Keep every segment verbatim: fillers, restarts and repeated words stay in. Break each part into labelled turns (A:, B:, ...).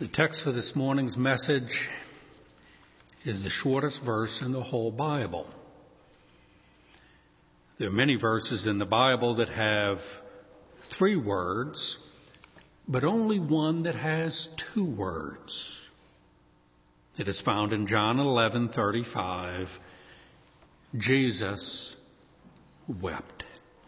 A: The text for this morning's message is the shortest verse in the whole Bible. There are many verses in the Bible that have three words, but only one that has two words. It is found in John eleven thirty-five. Jesus wept.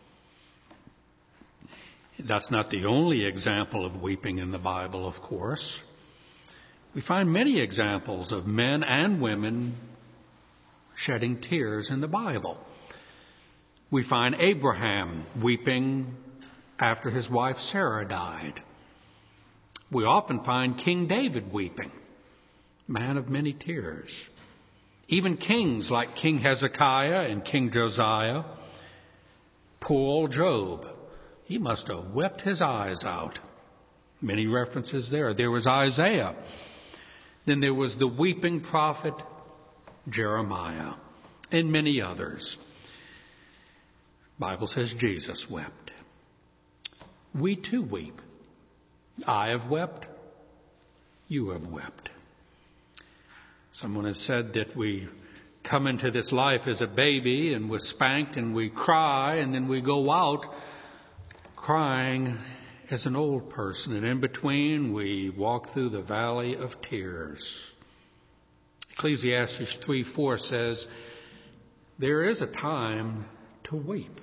A: That's not the only example of weeping in the Bible, of course. We find many examples of men and women shedding tears in the Bible. We find Abraham weeping after his wife Sarah died. We often find King David weeping, man of many tears. Even kings like King Hezekiah and King Josiah. Poor old Job, he must have wept his eyes out. Many references there. There was Isaiah. Then there was the weeping prophet Jeremiah and many others. The Bible says Jesus wept. We too weep. I have wept. You have wept. Someone has said that we come into this life as a baby and we're spanked and we cry and then we go out crying as an old person, and in between we walk through the valley of tears. Ecclesiastes three four says, there is a time to weep.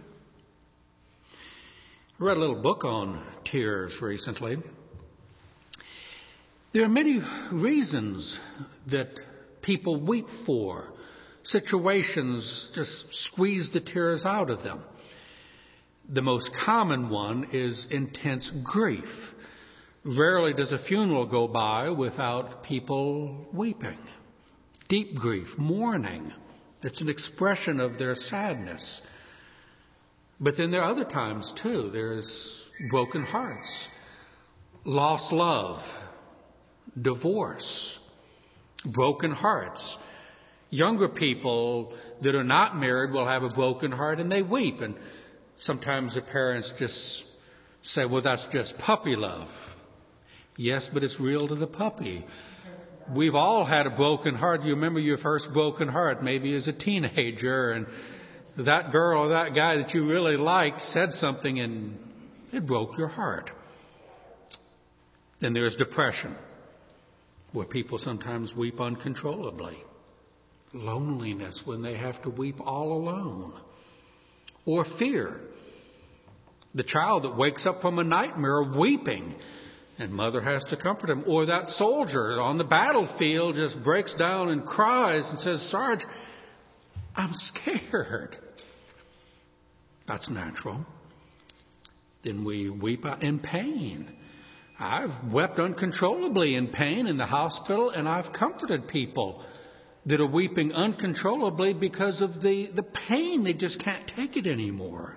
A: I read a little book on tears recently. There are many reasons that people weep for. Situations just squeeze the tears out of them. The most common one is intense grief. Rarely does a funeral go by without people weeping. Deep grief, mourning. It's an expression of their sadness. But then there are other times too. There's broken hearts, lost love, divorce, broken hearts. Younger people that are not married will have a broken heart and they weep. And sometimes the parents just say, well, that's just puppy love. Yes, but it's real to the puppy. We've all had a broken heart. You remember your first broken heart, maybe as a teenager, and that girl or that guy that you really liked said something and it broke your heart. Then there's depression, where people sometimes weep uncontrollably. Loneliness, when they have to weep all alone. Or fear. The child that wakes up from a nightmare weeping and mother has to comfort him. Or that soldier on the battlefield just breaks down and cries and says, Sarge, I'm scared. That's natural. Then we weep in pain. I've wept uncontrollably in pain in the hospital, and I've comforted people that are weeping uncontrollably because of the, the pain. They just can't take it anymore.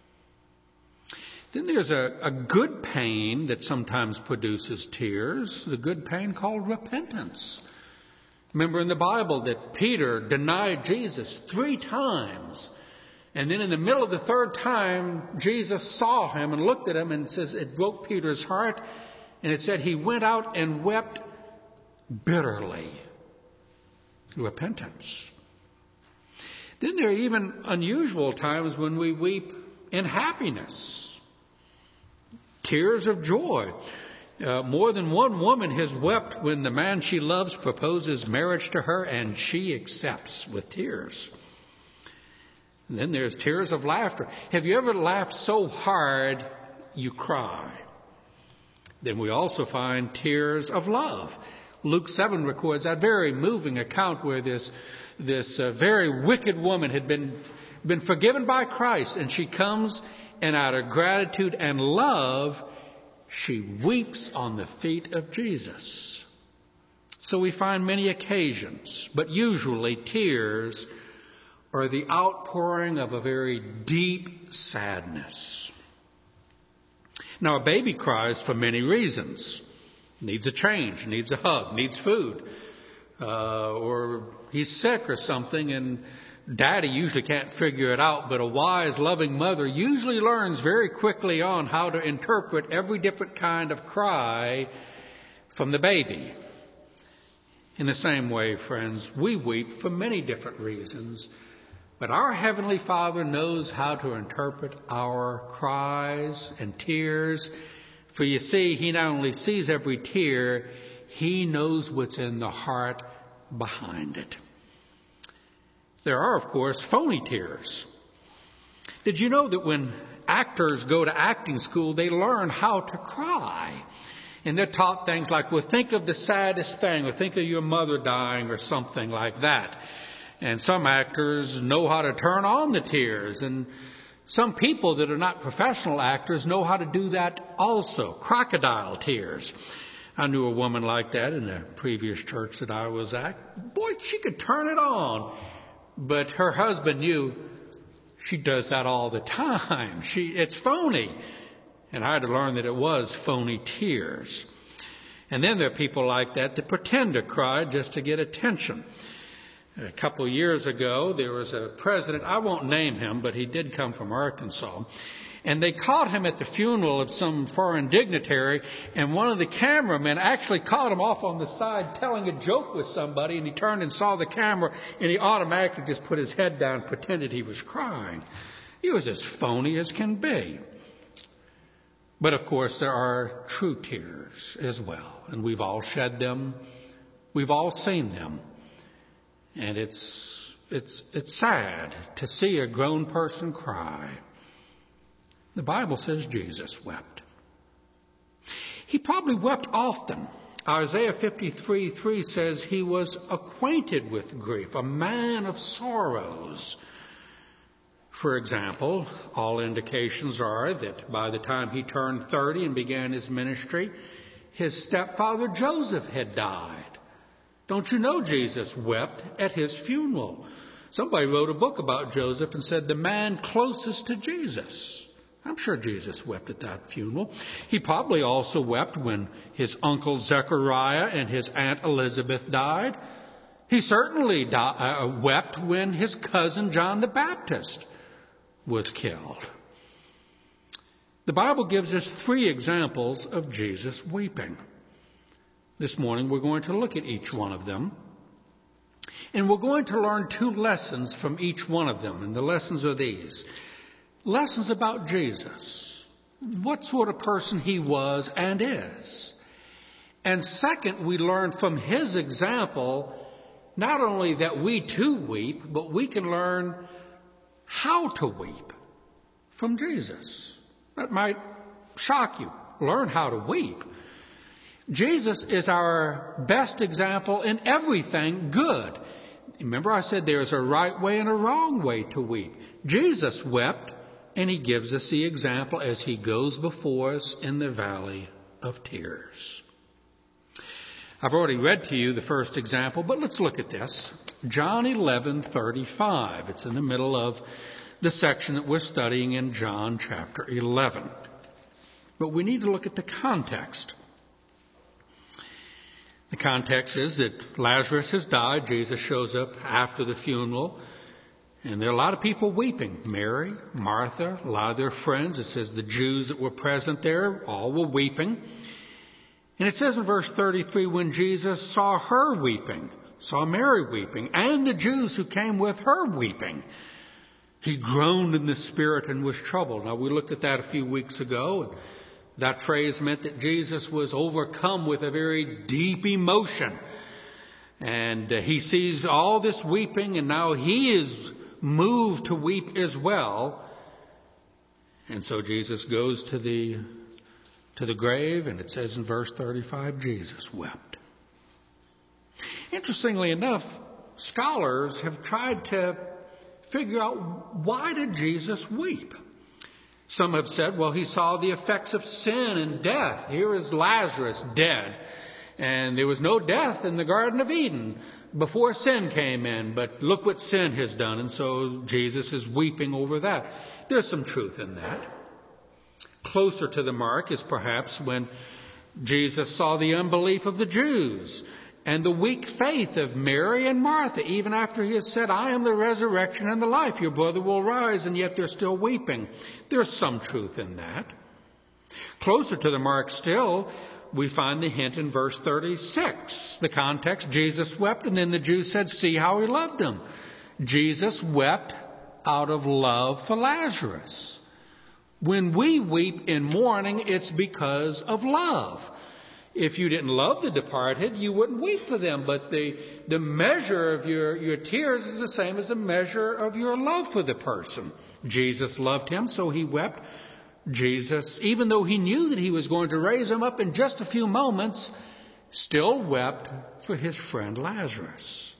A: Then there's a, a good pain that sometimes produces tears, the good pain called repentance. Remember in the Bible that Peter denied Jesus three times. And then in the middle of the third time, Jesus saw him and looked at him and says it broke Peter's heart. And it said he went out and wept bitterly. Repentance. Then there are even unusual times when we weep in happiness. Tears of joy. Uh, more than one woman has wept when the man she loves proposes marriage to her and she accepts with tears. And then there's tears of laughter. Have you ever laughed so hard you cry? Then we also find tears of love. Luke seven records that very moving account where this this uh, very wicked woman had been been forgiven by Christ, and she comes and out of gratitude and love, she weeps on the feet of Jesus. So we find many occasions, but usually tears are the outpouring of a very deep sadness. Now, a baby cries for many reasons. Needs a change, needs a hug, needs food, uh, or he's sick or something, and daddy usually can't figure it out, but a wise, loving mother usually learns very quickly on how to interpret every different kind of cry from the baby. In the same way, friends, we weep for many different reasons, but our Heavenly Father knows how to interpret our cries and tears. For you see, He not only sees every tear, He knows what's in the heart behind it. There are, of course, phony tears. Did you know that when actors go to acting school, they learn how to cry? And they're taught things like, well, think of the saddest thing, or think of your mother dying, or something like that. And some actors know how to turn on the tears. And some people that are not professional actors know how to do that also. Crocodile tears. I knew a woman like that in a previous church that I was at. Boy, she could turn it on. But her husband knew she does that all the time. She, it's phony. And I had to learn that it was phony tears. And then there are people like that that pretend to cry just to get attention. A couple of years ago, there was a president, I won't name him, but he did come from Arkansas. And they caught him at the funeral of some foreign dignitary, and one of the cameramen actually caught him off on the side telling a joke with somebody, and he turned and saw the camera, and he automatically just put his head down and pretended he was crying. He was as phony as can be. But of course, there are true tears as well, and we've all shed them. We've all seen them. And it's, it's, it's sad to see a grown person cry. The Bible says Jesus wept. He probably wept often. Isaiah fifty-three three says he was acquainted with grief, a man of sorrows. For example, all indications are that by the time he turned thirty and began his ministry, his stepfather Joseph had died. Don't you know Jesus wept at his funeral? Somebody wrote a book about Joseph and said the man closest to Jesus. I'm sure Jesus wept at that funeral. He probably also wept when his uncle Zechariah and his aunt Elizabeth died. He certainly di- uh, wept when his cousin John the Baptist was killed. The Bible gives us three examples of Jesus weeping. This morning we're going to look at each one of them. And we're going to learn two lessons from each one of them. And the lessons are these. Lessons about Jesus. What sort of person he was and is. And second, we learn from his example not only that we too weep, but we can learn how to weep from Jesus. That might shock you. Learn how to weep. Jesus is our best example in everything good. Remember I said there's a right way and a wrong way to weep. Jesus wept, and he gives us the example as he goes before us in the valley of tears. I've already read to you the first example, but let's look at this. John eleven thirty-five. It's in the middle of the section that we're studying in John chapter eleven. But we need to look at the context. The context is that Lazarus has died. Jesus shows up after the funeral. And there are a lot of people weeping. Mary, Martha, a lot of their friends. It says the Jews that were present there, all were weeping. And it says in verse thirty-three, when Jesus saw her weeping, saw Mary weeping, and the Jews who came with her weeping, he groaned in the spirit and was troubled. Now, we looked at that a few weeks ago. And that phrase meant that Jesus was overcome with a very deep emotion. And uh, he sees all this weeping, and now he is moved to weep as well. And so Jesus goes to the to the grave, and it says in verse thirty-five, Jesus wept. Interestingly enough, scholars have tried to figure out, why did Jesus weep? Some have said, well, he saw the effects of sin and death. Here is Lazarus dead. And there was no death in the Garden of Eden before sin came in. But look what sin has done. And so Jesus is weeping over that. There's some truth in that. Closer to the mark is perhaps when Jesus saw the unbelief of the Jews and the weak faith of Mary and Martha, even after he has said, I am the resurrection and the life. Your brother will rise, and yet they're still weeping. There's some truth in that. Closer to the mark still we find the hint in verse thirty-six. The context, Jesus wept, and then the Jews said, see how he loved him. Jesus wept out of love for Lazarus. When we weep in mourning, it's because of love. If you didn't love the departed, you wouldn't weep for them. But the, the measure of your, your tears is the same as the measure of your love for the person. Jesus loved him, so he wept. Jesus, even though he knew that he was going to raise him up in just a few moments, still wept for his friend Lazarus.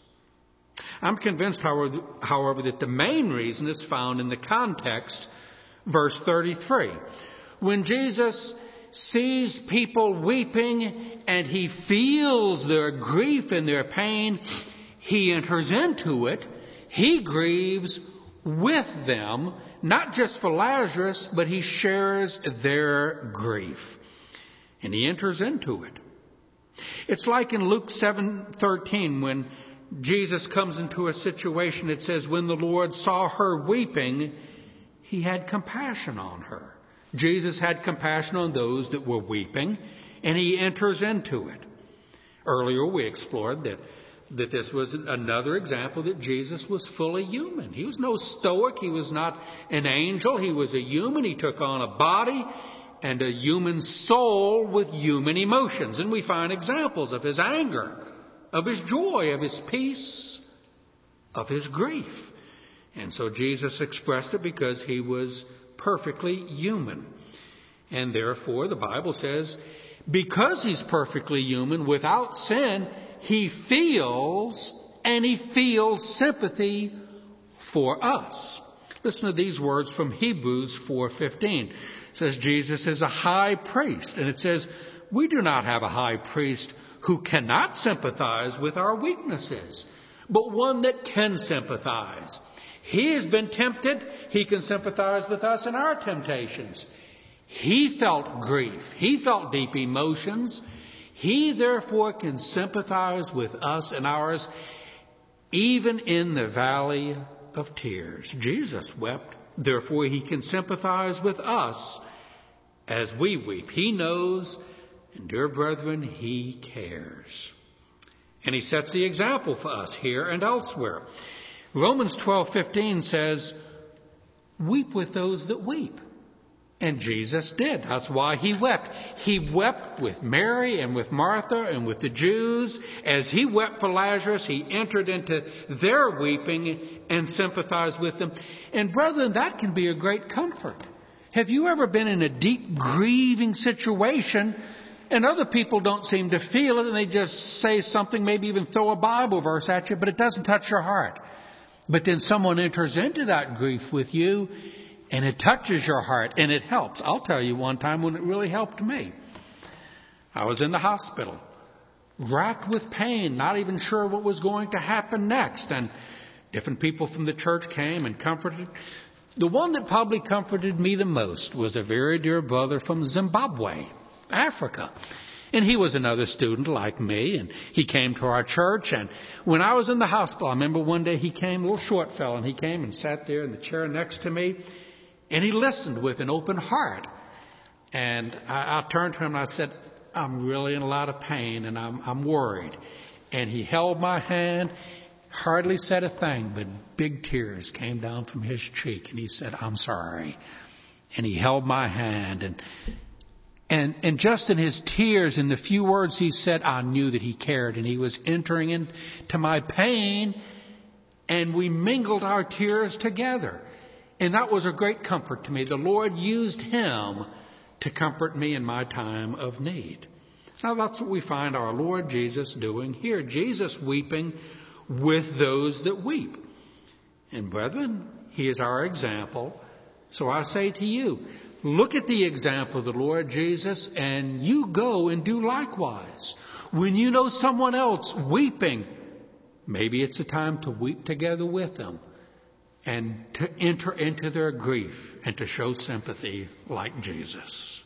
A: I'm convinced, however, however, that the main reason is found in the context, verse thirty-three. When Jesus sees people weeping and he feels their grief and their pain, he enters into it. He grieves with them, not just for Lazarus, but he shares their grief. And he enters into it. It's like in Luke seven thirteen when Jesus comes into a situation. It says, when the Lord saw her weeping, he had compassion on her. Jesus had compassion on those that were weeping, and he enters into it. Earlier we explored that, that this was another example that Jesus was fully human. He was no stoic. He was not an angel. He was a human. He took on a body and a human soul with human emotions. And we find examples of his anger, of his joy, of his peace, of his grief. And so Jesus expressed it because he was perfectly human. And therefore, the Bible says, because he's perfectly human, without sin, he feels, and he feels sympathy for us. Listen to these words from Hebrews four fifteen. It says, Jesus is a high priest. And it says, we do not have a high priest who cannot sympathize with our weaknesses, but one that can sympathize. He has been tempted. He can sympathize with us in our temptations. He felt grief. He felt deep emotions. He therefore can sympathize with us in ours, even in the valley of tears. Jesus wept. Therefore, he can sympathize with us as we weep. He knows, and dear brethren, he cares. And he sets the example for us here and elsewhere. Romans twelve fifteen says, weep with those that weep. And Jesus did. That's why he wept. He wept with Mary and with Martha and with the Jews. As he wept for Lazarus, he entered into their weeping and sympathized with them. And brethren, that can be a great comfort. Have you ever been in a deep grieving situation and other people don't seem to feel it and they just say something, maybe even throw a Bible verse at you, but it doesn't touch your heart? But then someone enters into that grief with you, and it touches your heart, and it helps. I'll tell you one time when it really helped me. I was in the hospital, racked with pain, not even sure what was going to happen next. And different people from the church came and comforted. The one that probably comforted me the most was a very dear brother from Zimbabwe, Africa. And he was another student like me, and he came to our church. And when I was in the hospital, I remember one day he came, a little short fellow, and he came and sat there in the chair next to me. And he listened with an open heart. And I, I turned to him and I said, I'm really in a lot of pain and I'm, I'm worried. And he held my hand, hardly said a thing, but big tears came down from his cheek. And he said, I'm sorry. And he held my hand. And, and, and just in his tears, in the few words he said, I knew that he cared. And he was entering into my pain. And we mingled our tears together. And that was a great comfort to me. The Lord used him to comfort me in my time of need. Now that's what we find our Lord Jesus doing here. Jesus weeping with those that weep. And brethren, he is our example. So I say to you, look at the example of the Lord Jesus and you go and do likewise. When you know someone else weeping, maybe it's a time to weep together with them. And to enter into their grief and to show sympathy like Jesus.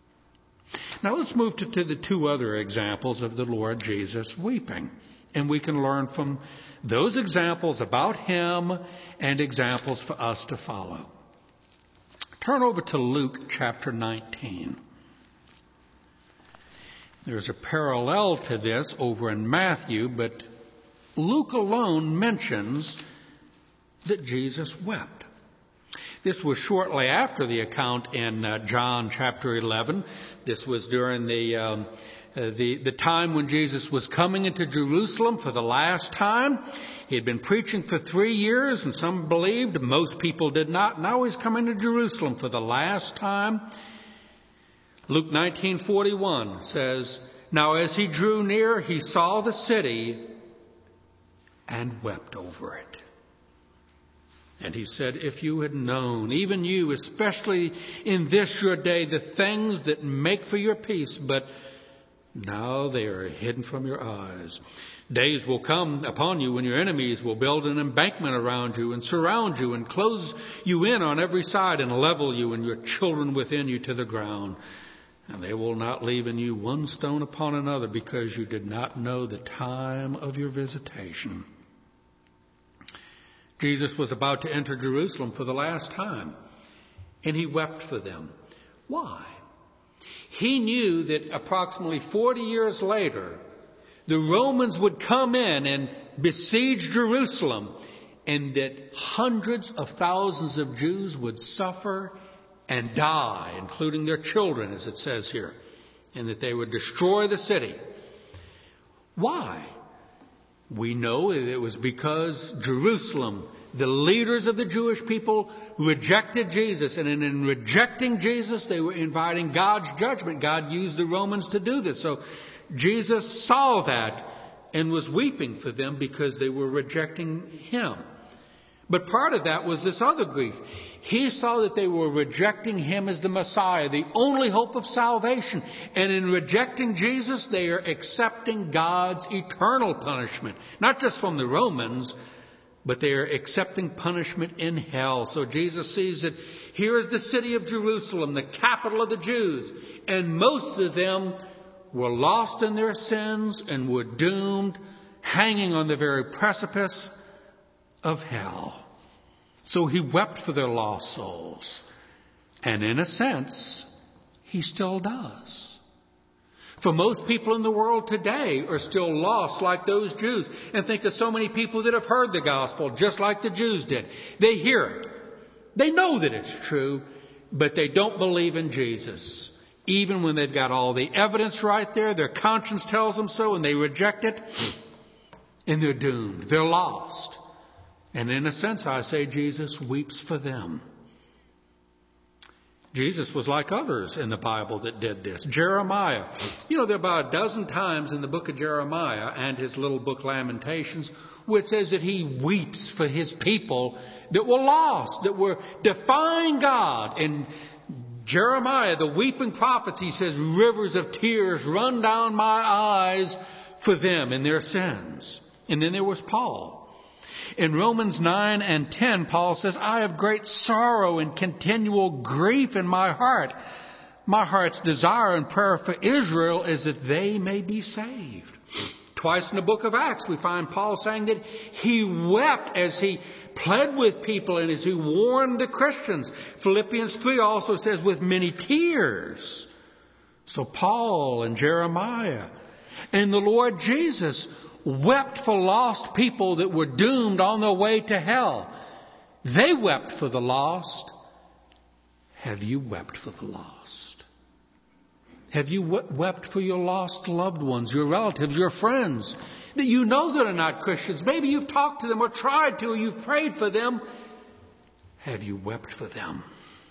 A: Now let's move to, to the two other examples of the Lord Jesus weeping. And we can learn from those examples about him and examples for us to follow. Turn over to Luke chapter nineteen. There's a parallel to this over in Matthew, but Luke alone mentions that Jesus wept. This was shortly after the account in uh, John chapter eleven. This was during the, um, uh, the the time when Jesus was coming into Jerusalem for the last time. He had been preaching for three years, and some believed, most people did not. Now he's coming to Jerusalem for the last time. Luke nineteen forty-one says, "Now as he drew near, he saw the city and wept over it. And he said, if you had known, even you, especially in this your day, the things that make for your peace, but now they are hidden from your eyes. Days will come upon you when your enemies will build an embankment around you and surround you and close you in on every side and level you and your children within you to the ground. And they will not leave in you one stone upon another because you did not know the time of your visitation." Jesus was about to enter Jerusalem for the last time, and he wept for them. Why? He knew that approximately forty years later, the Romans would come in and besiege Jerusalem, and that hundreds of thousands of Jews would suffer and die, including their children, as it says here, and that they would destroy the city. Why? We know it was because Jerusalem, the leaders of the Jewish people, rejected Jesus. And in rejecting Jesus, they were inviting God's judgment. God used the Romans to do this. So Jesus saw that and was weeping for them because they were rejecting him. But part of that was this other grief. He saw that they were rejecting him as the Messiah, the only hope of salvation. And in rejecting Jesus, they are accepting God's eternal punishment. Not just from the Romans, but they are accepting punishment in hell. So Jesus sees that here is the city of Jerusalem, the capital of the Jews. And most of them were lost in their sins and were doomed, hanging on the very precipice of hell. So he wept for their lost souls. And in a sense, he still does. For most people in the world today are still lost like those Jews. And think of so many people that have heard the gospel just like the Jews did. They hear it. They know that it's true, but they don't believe in Jesus. Even when they've got all the evidence right there, their conscience tells them so, and they reject it, and they're doomed. They're lost. And in a sense, I say Jesus weeps for them. Jesus was like others in the Bible that did this. Jeremiah. You know, there are about a dozen times in the book of Jeremiah and his little book Lamentations where it says that he weeps for his people that were lost, that were defying God. In Jeremiah, the weeping prophets, he says, rivers of tears run down my eyes for them and their sins. And then there was Paul. In Romans nine and ten, Paul says, I have great sorrow and continual grief in my heart. My heart's desire and prayer for Israel is that they may be saved. Twice in the book of Acts, we find Paul saying that he wept as he pled with people and as he warned the Christians. Philippians three also says with many tears. So Paul and Jeremiah and the Lord Jesus wept for lost people that were doomed on their way to hell. They wept for the lost. Have you wept for the lost? Have you wept for your lost loved ones, your relatives, your friends that you know that are not Christians? Maybe you've talked to them or tried to, or you've prayed for them. Have you wept for them?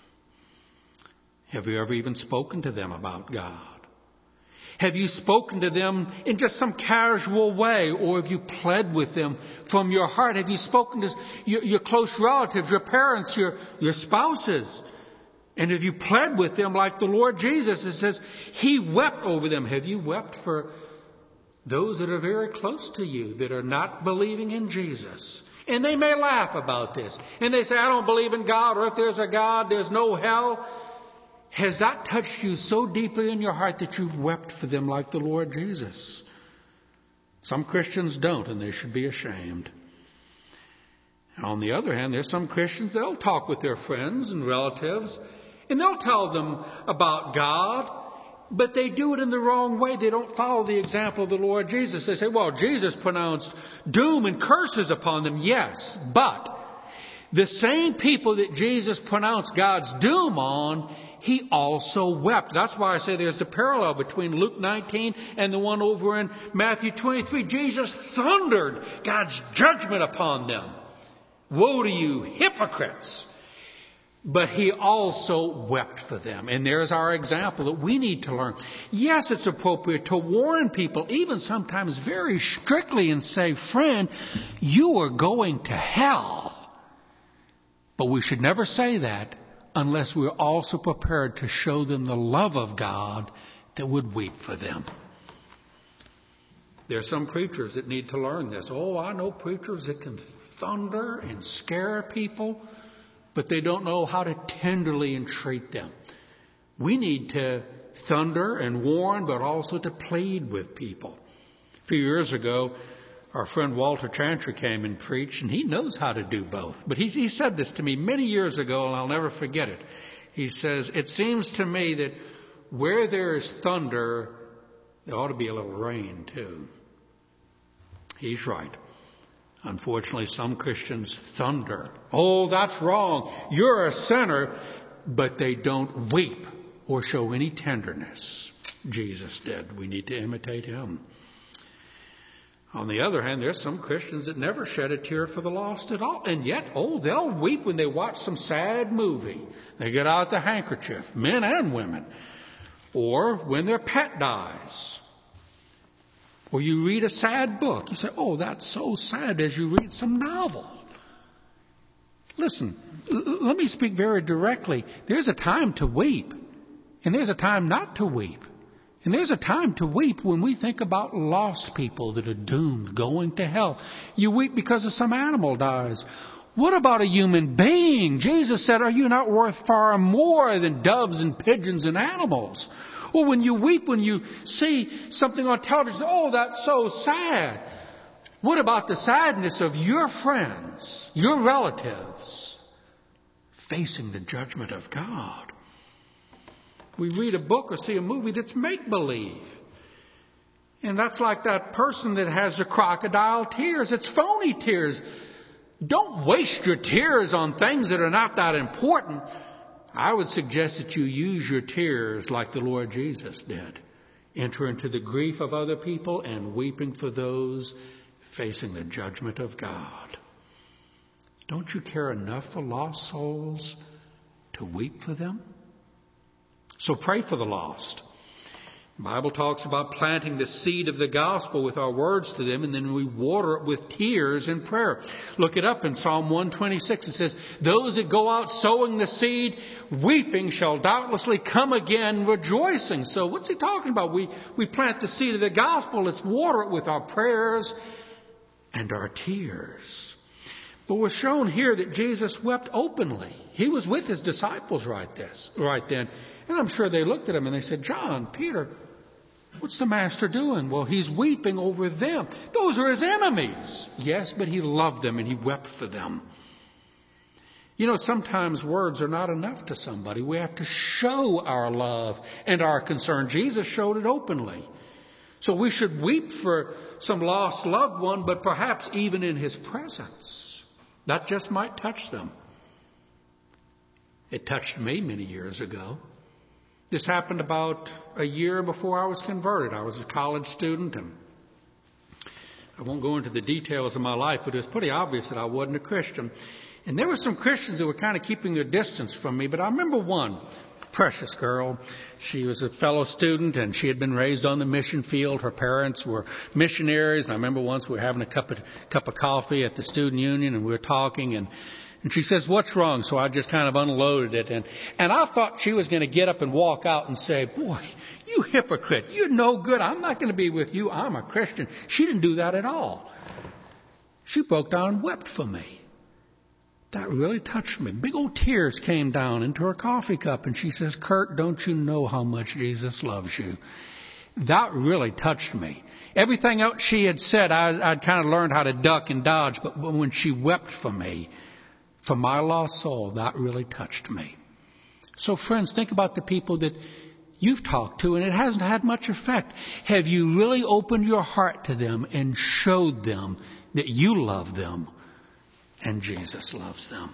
A: Have you ever even spoken to them about God? Have you spoken to them in just some casual way, or have you pled with them from your heart? Have you spoken to your, your close relatives, your parents, your, your spouses? And have you pled with them like the Lord Jesus? It says he wept over them. Have you wept for those that are very close to you that are not believing in Jesus? And they may laugh about this. And they say, I don't believe in God, or if there's a God, there's no hell. Has that touched you so deeply in your heart that you've wept for them like the Lord Jesus? Some Christians don't, and they should be ashamed. On the other hand, there's some Christians, they'll talk with their friends and relatives, and they'll tell them about God, But they do it in the wrong way. They don't follow the example of the Lord Jesus. They say, well, Jesus pronounced doom and curses upon them. Yes, but the same people that Jesus pronounced God's doom on, He also wept. That's why I say there's a parallel between Luke nineteen and the one over in Matthew twenty-three. Jesus thundered God's judgment upon them. Woe to you, hypocrites! But He also wept for them. And there's our example that we need to learn. Yes, it's appropriate to warn people, even sometimes very strictly, and say, friend, you are going to hell. But we should never say that unless we're also prepared to show them the love of God that would weep for them. There are some preachers that need to learn this. Oh, I know preachers that can thunder and scare people, but they don't know how to tenderly entreat them. We need to thunder and warn, but also to plead with people. A few years ago, our friend Walter Chantry came and preached, and he knows how to do both. But he, he said this to me many years ago, and I'll never forget it. He says, it seems to me that where there is thunder, there ought to be a little rain too. He's right. Unfortunately, some Christians thunder. Oh, that's wrong. You're a sinner. But they don't weep or show any tenderness. Jesus did. We need to imitate Him. On the other hand, there's some Christians that never shed a tear for the lost at all. And yet, oh, they'll weep when they watch some sad movie. They get out the handkerchief, men and women. Or when their pet dies. Or you read a sad book. You say, oh, that's so sad, as you read some novel. Listen, l- let me speak very directly. There's a time to weep. And there's a time not to weep. And there's a time to weep when we think about lost people that are doomed, going to hell. You weep because of some animal dies. What about a human being? Jesus said, are you not worth far more than doves and pigeons and animals? Or when you weep, when you see something on television, oh, that's so sad. What about the sadness of your friends, your relatives, facing the judgment of God? We read a book or see a movie that's make-believe. And that's like that person that has the crocodile tears. It's phony tears. Don't waste your tears on things that are not that important. I would suggest that you use your tears like the Lord Jesus did. Enter into the grief of other people and weeping for those facing the judgment of God. Don't you care enough for lost souls to weep for them? So pray for the lost. The Bible talks about planting the seed of the gospel with our words to them, and then we water it with tears and prayer. Look it up in Psalm one twenty-six. It says, those that go out sowing the seed, weeping, shall doubtlessly come again rejoicing. So what's he talking about? We, we plant the seed of the gospel. Let's water it with our prayers and our tears. But we're shown here that Jesus wept openly. He was with His disciples right this, right then. And I'm sure they looked at Him and they said, John, Peter, what's the Master doing? Well, He's weeping over them. Those are His enemies. Yes, but He loved them and He wept for them. You know, sometimes words are not enough to somebody. We have to show our love and our concern. Jesus showed it openly. So we should weep for some lost loved one, but perhaps even in His presence. That just might touch them. It touched me many years ago. This happened about a year before I was converted. I was a college student, and I won't go into the details of my life, but it was pretty obvious that I wasn't a Christian. And there were some Christians that were kind of keeping their distance from me, but I remember one precious girl. She was a fellow student, and she had been raised on the mission field. Her parents were missionaries. And I remember once we were having a cup of, cup of coffee at the student union, and we were talking, and And she says, what's wrong? So I just kind of unloaded it. And, and I thought she was going to get up and walk out and say, boy, you hypocrite. You're no good. I'm not going to be with you. I'm a Christian. She didn't do that at all. She broke down and wept for me. That really touched me. Big old tears came down into her coffee cup. And she says, Kurt, don't you know how much Jesus loves you? That really touched me. Everything else she had said, I, I'd kind of learned how to duck and dodge. But when she wept for me, for my lost soul, that really touched me. So friends, think about the people that you've talked to and it hasn't had much effect. Have you really opened your heart to them and showed them that you love them and Jesus loves them?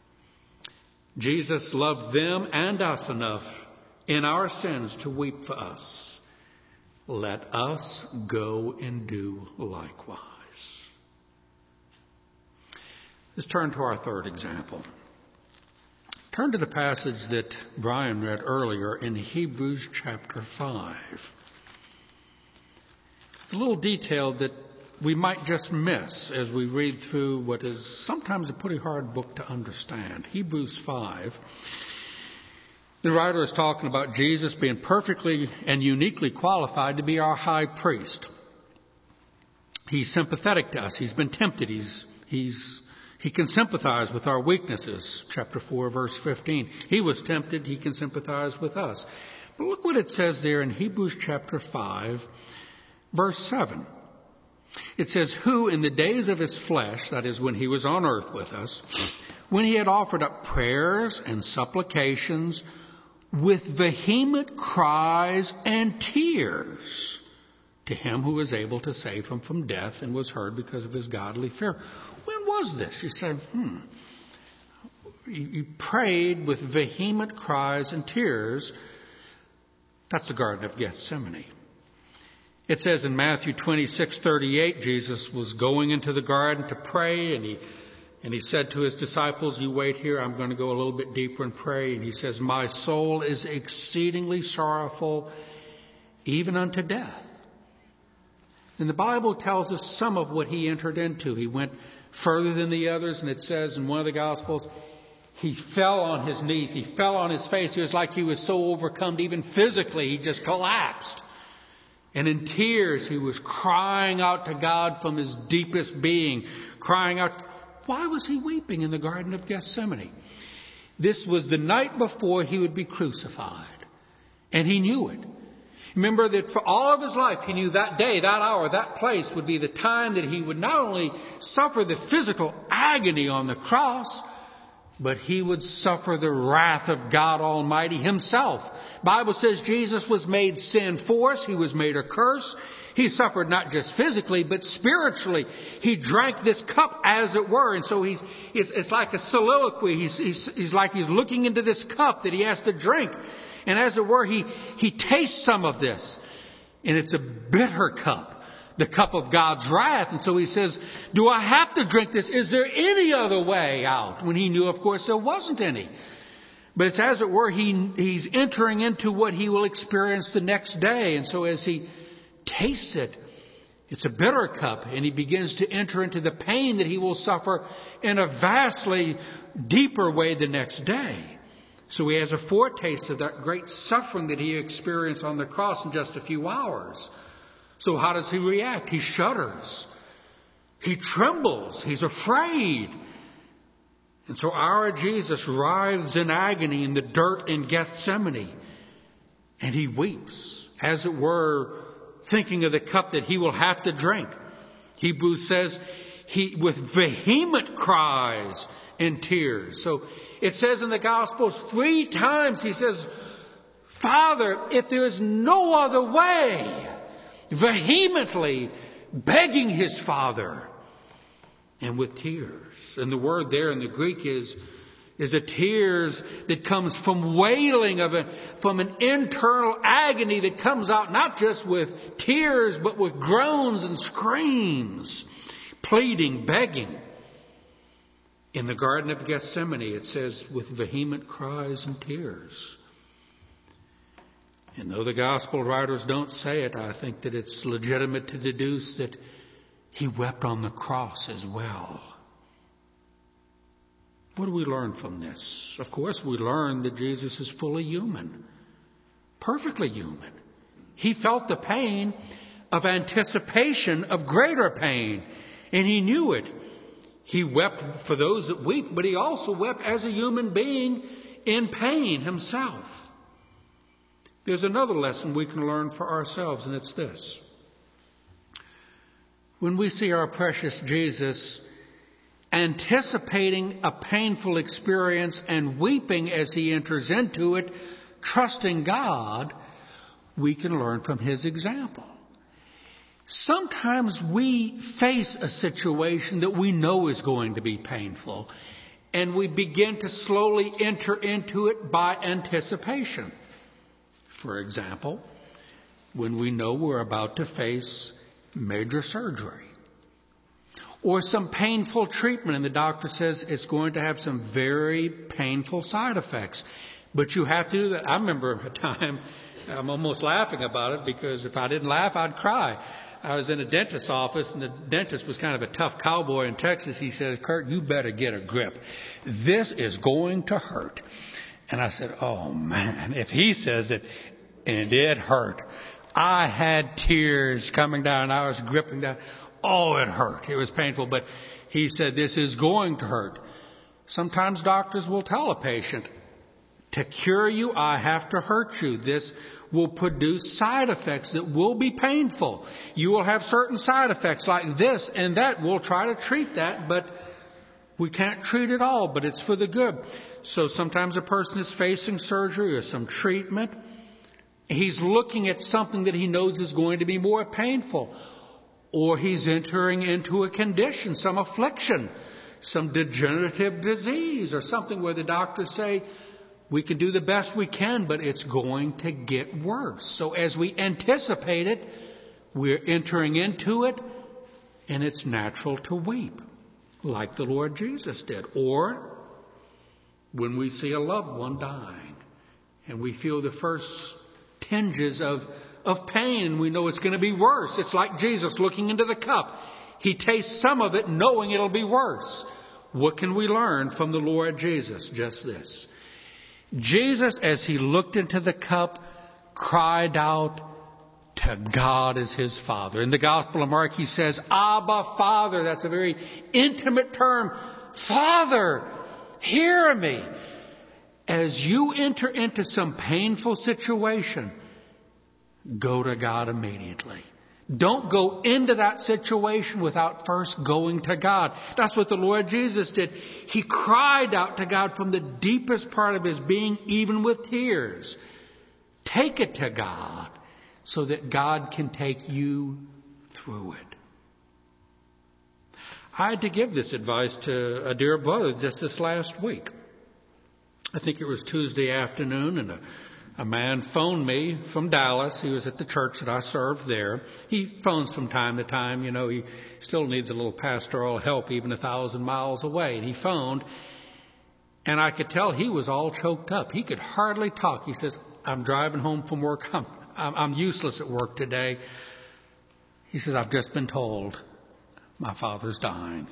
A: Jesus loved them and us enough in our sins to weep for us. Let us go and do likewise. Let's turn to our third example. Turn to the passage that Brian read earlier in Hebrews chapter five. It's a little detail that we might just miss as we read through what is sometimes a pretty hard book to understand. Hebrews five. The writer is talking about Jesus being perfectly and uniquely qualified to be our high priest. He's sympathetic to us. He's been tempted. He's, he's, he can sympathize with our weaknesses. Chapter four, verse fifteen. He was tempted. He can sympathize with us. But look what it says there in Hebrews chapter five, verse seven. It says, who in the days of his flesh, that is when he was on earth with us, when he had offered up prayers and supplications with vehement cries and tears to him who was able to save him from death and was heard because of his godly fear. When was this? You said, hmm. You prayed with vehement cries and tears. That's the Garden of Gethsemane. It says in Matthew twenty-six thirty-eight, Jesus was going into the garden to pray, and he and he said to his disciples, you wait here, I'm going to go a little bit deeper and pray. And he says, my soul is exceedingly sorrowful, even unto death. And the Bible tells us some of what he entered into. He went further than the others, and it says in one of the Gospels, he fell on his knees, he fell on his face. It was like he was so overcome, even physically, he just collapsed. And in tears, he was crying out to God from his deepest being, crying out. Why was he weeping in the Garden of Gethsemane? This was the night before he would be crucified. And he knew it. Remember that for all of his life, he knew that day, that hour, that place would be the time that he would not only suffer the physical agony on the cross, but he would suffer the wrath of God Almighty himself. The Bible says Jesus was made sin for us. He was made a curse. He suffered not just physically, but spiritually. He drank this cup, as it were. And so he's, it's, it's like a soliloquy. He's, he's, he's like he's looking into this cup that he has to drink. And as it were, he, he tastes some of this. And it's a bitter cup. The cup of God's wrath. And so he says, do I have to drink this? Is there any other way out? When he knew, of course, there wasn't any. But it's as it were, he, he's entering into what he will experience the next day. And so as he tastes it, it's a bitter cup. And he begins to enter into the pain that he will suffer in a vastly deeper way the next day. So he has a foretaste of that great suffering that he experienced on the cross in just a few hours. So how does he react? He shudders. He trembles. He's afraid. And so our Jesus writhes in agony in the dirt in Gethsemane. And he weeps, as it were, thinking of the cup that he will have to drink. Hebrews says, he with vehement cries and tears. So it says in the Gospels three times, he says, Father, if there is no other way, vehemently begging his Father, and with tears. And the word there in the Greek is, is a tears that comes from wailing of a, from an internal agony that comes out not just with tears, but with groans and screams, pleading, begging. In the Garden of Gethsemane, it says, with vehement cries and tears. And though the gospel writers don't say it, I think that it's legitimate to deduce that he wept on the cross as well. What do we learn from this? Of course, we learn that Jesus is fully human, perfectly human. He felt the pain of anticipation of greater pain, and he knew it. He wept for those that weep, but he also wept as a human being in pain himself. There's another lesson we can learn for ourselves, and it's this. When we see our precious Jesus anticipating a painful experience and weeping as he enters into it, trusting God, we can learn from his example. Sometimes we face a situation that we know is going to be painful, and we begin to slowly enter into it by anticipation. For example, when we know we're about to face major surgery or some painful treatment, and the doctor says it's going to have some very painful side effects, but you have to do that. I remember a time, I'm almost laughing about it, because if I didn't laugh, I'd cry. I was in a dentist's office, and the dentist was kind of a tough cowboy in Texas. He says, "Kurt, you better get a grip. This is going to hurt." And I said, "Oh, man, if he says it," and it hurt. I had tears coming down. I was gripping down. Oh, it hurt. It was painful. But he said, "This is going to hurt." Sometimes doctors will tell a patient, "To cure you, I have to hurt you. This will produce side effects that will be painful. You will have certain side effects like this and that. We'll try to treat that, but we can't treat it all, but it's for the good." So sometimes a person is facing surgery or some treatment. He's looking at something that he knows is going to be more painful. Or he's entering into a condition, some affliction, some degenerative disease, or something where the doctors say, we can do the best we can, but it's going to get worse. So as we anticipate it, we're entering into it, and it's natural to weep, like the Lord Jesus did. Or when we see a loved one dying, and we feel the first tinges of, of pain, we know it's going to be worse. It's like Jesus looking into the cup. He tastes some of it knowing it'll be worse. What can we learn from the Lord Jesus? Just this. Jesus, as he looked into the cup, cried out to God as his Father. In the Gospel of Mark, he says, "Abba, Father." That's a very intimate term. "Father, hear me." As you enter into some painful situation, go to God immediately. Don't go into that situation without first going to God. That's what the Lord Jesus did. He cried out to God from the deepest part of his being, even with tears. Take it to God so that God can take you through it. I had to give this advice to a dear brother just this last week. I think it was Tuesday afternoon, and a A man phoned me from Dallas. He was at the church that I served there. He phones from time to time. You know, he still needs a little pastoral help even a thousand miles away. And he phoned, and I could tell he was all choked up. He could hardly talk. He says, "I'm driving home from work. I'm, I'm, I'm useless at work today." He says, "I've just been told my father's dying.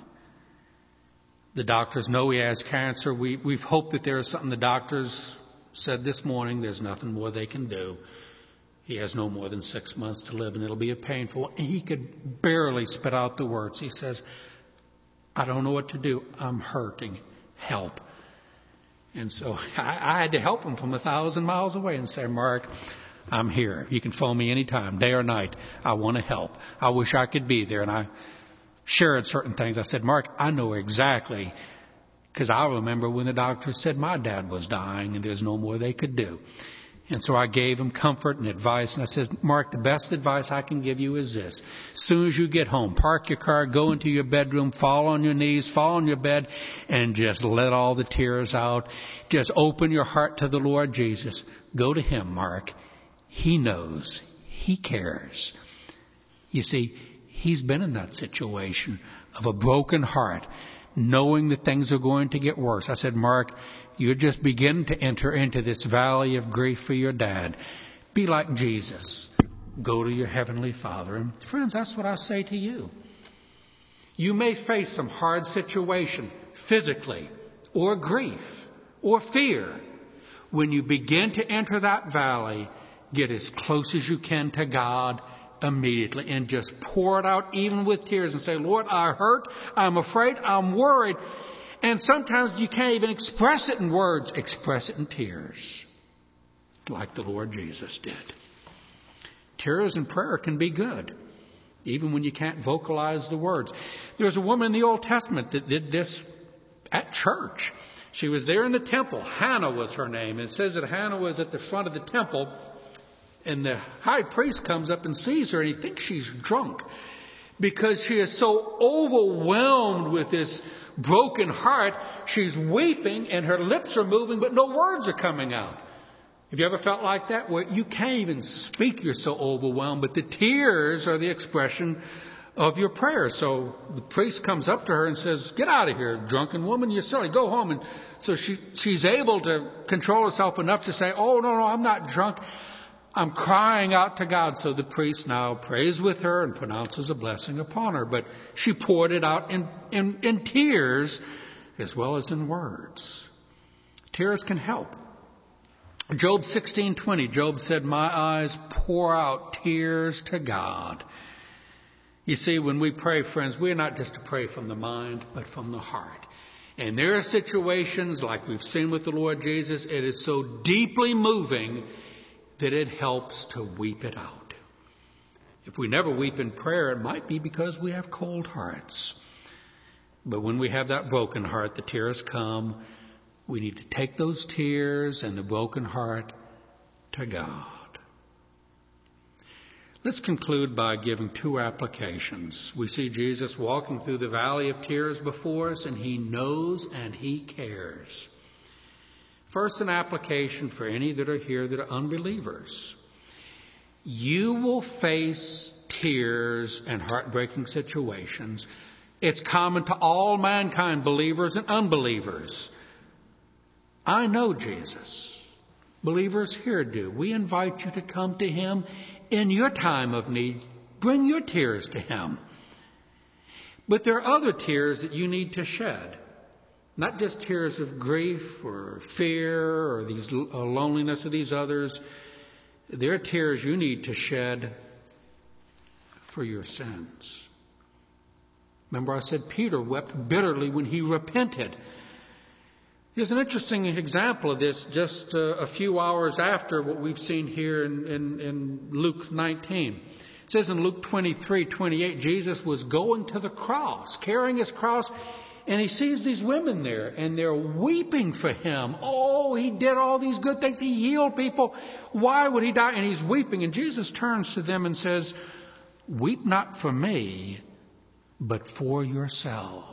A: The doctors know he has cancer. We, we've hoped that there is something the doctors said this morning. There's nothing more they can do. He has no more than six months to live, and it'll be a painful." And he could barely spit out the words. He says, "I don't know what to do. I'm hurting. Help." And so I, I had to help him from a thousand miles away and say, "Mark, I'm here. You can phone me anytime, day or night. I want to help. I wish I could be there." And I shared certain things. I said, "Mark, I know exactly, because I remember when the doctor said my dad was dying and there's no more they could do." And so I gave him comfort and advice. And I said, "Mark, the best advice I can give you is this. As soon as you get home, park your car, go into your bedroom, fall on your knees, fall on your bed, and just let all the tears out. Just open your heart to the Lord Jesus. Go to him, Mark. He knows. He cares." You see, he's been in that situation of a broken heart, knowing that things are going to get worse. I said, "Mark, you're just beginning to enter into this valley of grief for your dad. Be like Jesus. Go to your heavenly Father." And friends, that's what I say to you. You may face some hard situation physically, or grief, or fear. When you begin to enter that valley, get as close as you can to God immediately and just pour it out, even with tears, and say, "Lord, I hurt, I'm afraid, I'm worried." And sometimes you can't even express it in words. Express it in tears, like the Lord Jesus did. Tears and prayer can be good, even when you can't vocalize the words. There was a woman in the Old Testament that did this at church. She was there in the temple. Hannah was her name. It says that Hannah was at the front of the temple, And the high priest comes up and sees her, and he thinks she's drunk because she is so overwhelmed with this broken heart. She's weeping and her lips are moving, but no words are coming out. Have you ever felt like that? Where you can't even speak, you're so overwhelmed, but the tears are the expression of your prayer. So the priest comes up to her and says, "Get out of here, drunken woman, you're silly, go home." And so she, she's able to control herself enough to say, "Oh, no, no, I'm not drunk. I'm crying out to God." So the priest now prays with her and pronounces a blessing upon her. But she poured it out in, in, in tears as well as in words. Tears can help. Job sixteen twenty, Job said, "My eyes pour out tears to God." You see, when we pray, friends, we're not just to pray from the mind, but from the heart. And there are situations like we've seen with the Lord Jesus, it is so deeply moving that it helps to weep it out. If we never weep in prayer, it might be because we have cold hearts. But when we have that broken heart, the tears come. We need to take those tears and the broken heart to God. Let's conclude by giving two applications. We see Jesus walking through the valley of tears before us, and he knows and he cares. First, an application for any that are here that are unbelievers. You will face tears and heartbreaking situations. It's common to all mankind, believers and unbelievers. I know Jesus. Believers here do. We invite you to come to him in your time of need. Bring your tears to him. But there are other tears that you need to shed. Not just tears of grief or fear or these uh, loneliness of these others. There are tears you need to shed for your sins. Remember I said Peter wept bitterly when he repented. Here's an interesting example of this just uh, a few hours after what we've seen here in, in, in Luke nineteen. It says in Luke twenty-three twenty-eight, Jesus was going to the cross, carrying his cross, and he sees these women there, and they're weeping for him. Oh, he did all these good things. He healed people. Why would he die? And he's weeping. And Jesus turns to them and says, "Weep not for me, but for yourselves."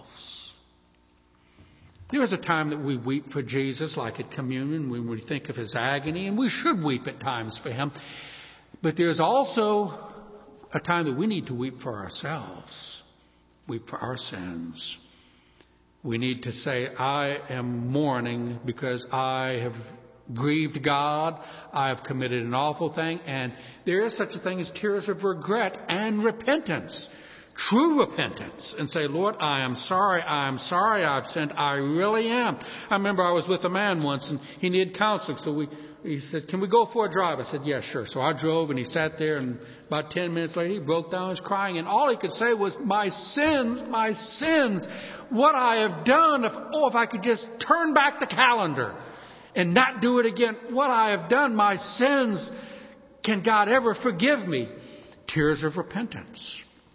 A: There is a time that we weep for Jesus, like at communion, when we think of his agony, and we should weep at times for him. But there's also a time that we need to weep for ourselves, weep for our sins. We need to say, "I am mourning because I have grieved God. I have committed an awful thing." And there is such a thing as tears of regret and repentance. True repentance, and say, "Lord, I am sorry, I am sorry I've sinned, I really am." I remember I was with a man once and he needed counseling, so we, he said, "Can we go for a drive?" I said, "Yeah, sure." So I drove and he sat there, and about ten minutes later he broke down, he was crying, and all he could say was, "My sins, my sins, what I have done, if, oh, if I could just turn back the calendar and not do it again, what I have done, my sins, can God ever forgive me?" Tears of repentance.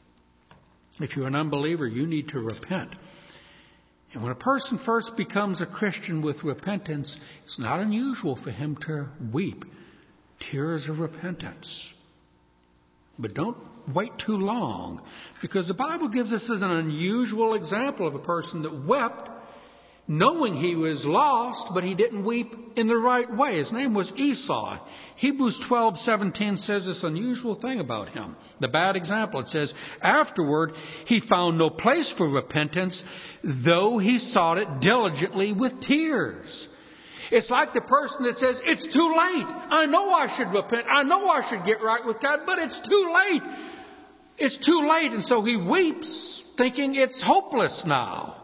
A: If you're an unbeliever, you need to repent. And when a person first becomes a Christian with repentance, it's not unusual for him to weep tears of repentance. But don't wait too long, because the Bible gives us an unusual example of a person that wept knowing he was lost, but he didn't weep in the right way. His name was Esau. Hebrews twelve seventeen says this unusual thing about him. The bad example. It says, "Afterward, he found no place for repentance, though he sought it diligently with tears." It's like the person that says, "It's too late. I know I should repent. I know I should get right with God, but it's too late. It's too late." And so he weeps, thinking it's hopeless now.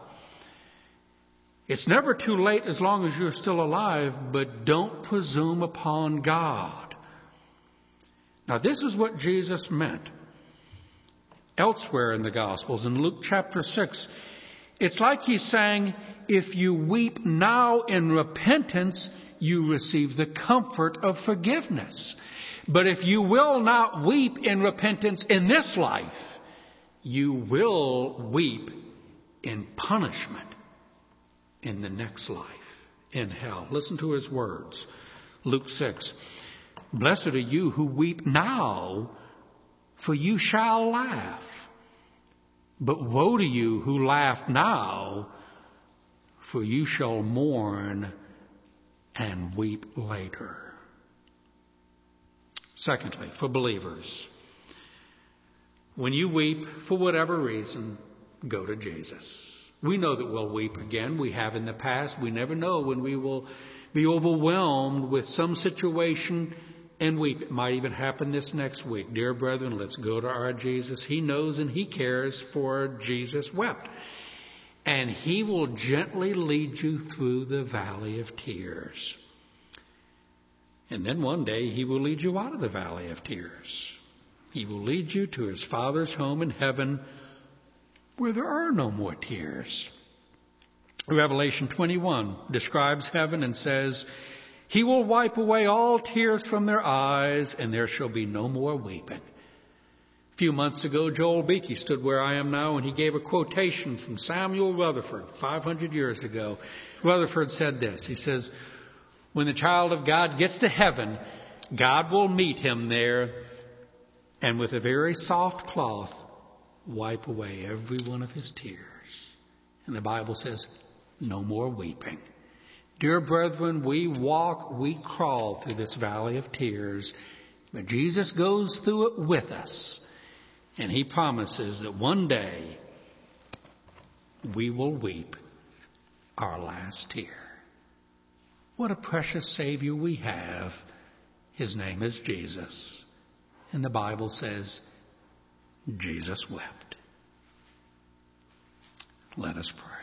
A: It's never too late as long as you're still alive, but don't presume upon God. Now, this is what Jesus meant. Elsewhere in the Gospels, in Luke chapter six, it's like he's saying, if you weep now in repentance, you receive the comfort of forgiveness. But if you will not weep in repentance in this life, you will weep in punishment in the next life, in hell. Listen to his words. Luke six. Blessed are you who weep now, for you shall laugh. But woe to you who laugh now, for you shall mourn and weep later. Secondly, for believers, when you weep for whatever reason, go to Jesus. We know that we'll weep again. We have in the past. We never know when we will be overwhelmed with some situation and weep. It might even happen this next week. Dear brethren, let's go to our Jesus. He knows and He cares, for Jesus wept. And He will gently lead you through the valley of tears. And then one day He will lead you out of the valley of tears. He will lead you to His Father's home in heaven, where there are no more tears. Revelation twenty-one describes heaven and says, He will wipe away all tears from their eyes, and there shall be no more weeping. A few months ago, Joel Beakey stood where I am now, and he gave a quotation from Samuel Rutherford, five hundred years ago. Rutherford said this. He says, when the child of God gets to heaven, God will meet him there, and with a very soft cloth, wipe away every one of his tears. And the Bible says, no more weeping. Dear brethren, we walk, we crawl through this valley of tears, but Jesus goes through it with us. And He promises that one day we will weep our last tear. What a precious Savior we have. His name is Jesus. And the Bible says, Jesus wept. Let us pray.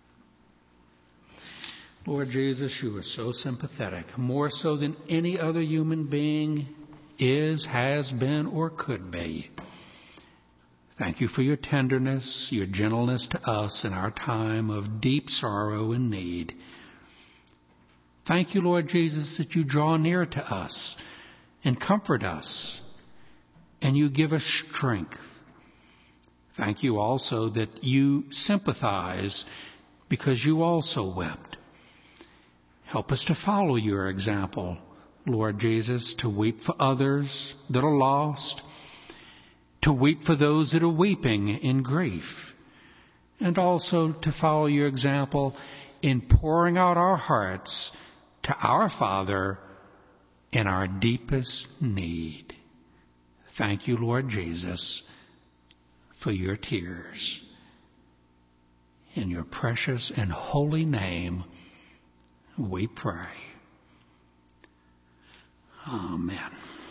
A: Lord Jesus, You are so sympathetic, more so than any other human being is, has been, or could be. Thank You for Your tenderness, Your gentleness to us in our time of deep sorrow and need. Thank You, Lord Jesus, that You draw near to us and comfort us, and You give us strength. Thank You also that You sympathize because You also wept. Help us to follow Your example, Lord Jesus, to weep for others that are lost, to weep for those that are weeping in grief, and also to follow Your example in pouring out our hearts to our Father in our deepest need. Thank You, Lord Jesus, for Your tears. In Your precious and holy name, we pray. Amen.